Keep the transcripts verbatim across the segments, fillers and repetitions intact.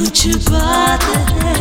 कुछ बात है।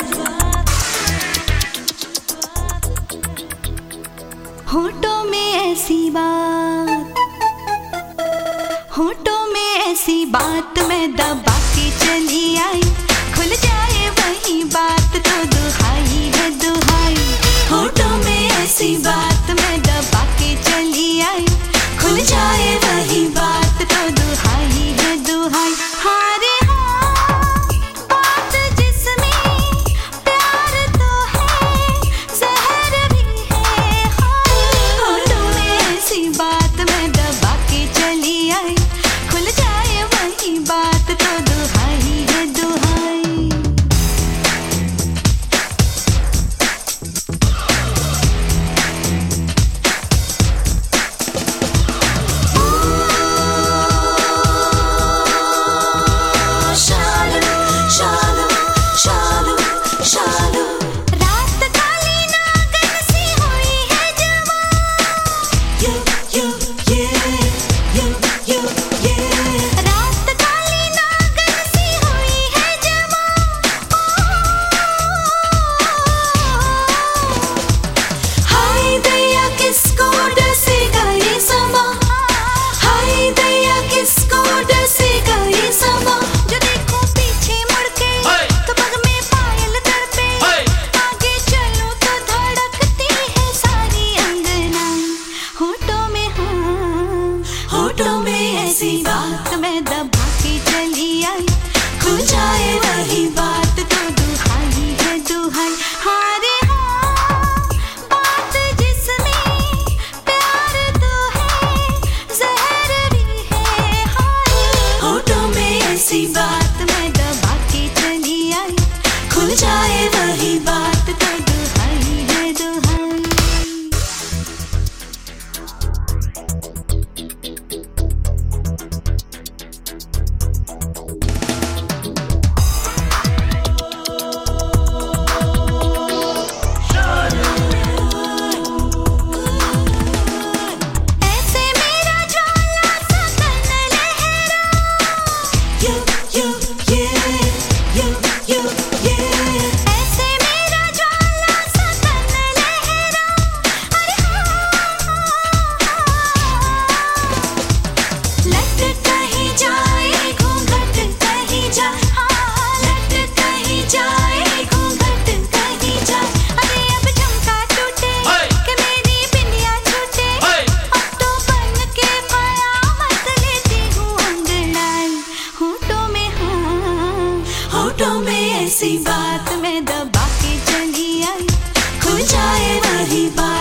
होठों में ऐसी बात, होठों में ऐसी बात मैं दबा के चली आई, खुल जाए वही बात तो दुहाई है दुहाई। होठों में ऐसी बात मैं दबा के चली आई, खुल जाए वही बात तो दुहाई है दुहाई। हाँ रे हाँ, बात जिसमें प्यार तो है, जहर भी है। होठों में ऐसी बात मैं दबा के चली आई, खुल जाए वही बात तो दुहाई है दुहाई। ऐसी बात मैं दबा के चली आई, खुल जाए वही बात तो दुहाई है दुहाई। हाँ रे हाँ, बात जिसमें प्यार तो है, जहर भी है। होठों में ऐसी बात मैं दबा के चली आई, खुल जाए वही बात तो दुहाई है दुहाई। होठों में ऐसी बात मैं दबा के चली आई, खुल जाए वही बात।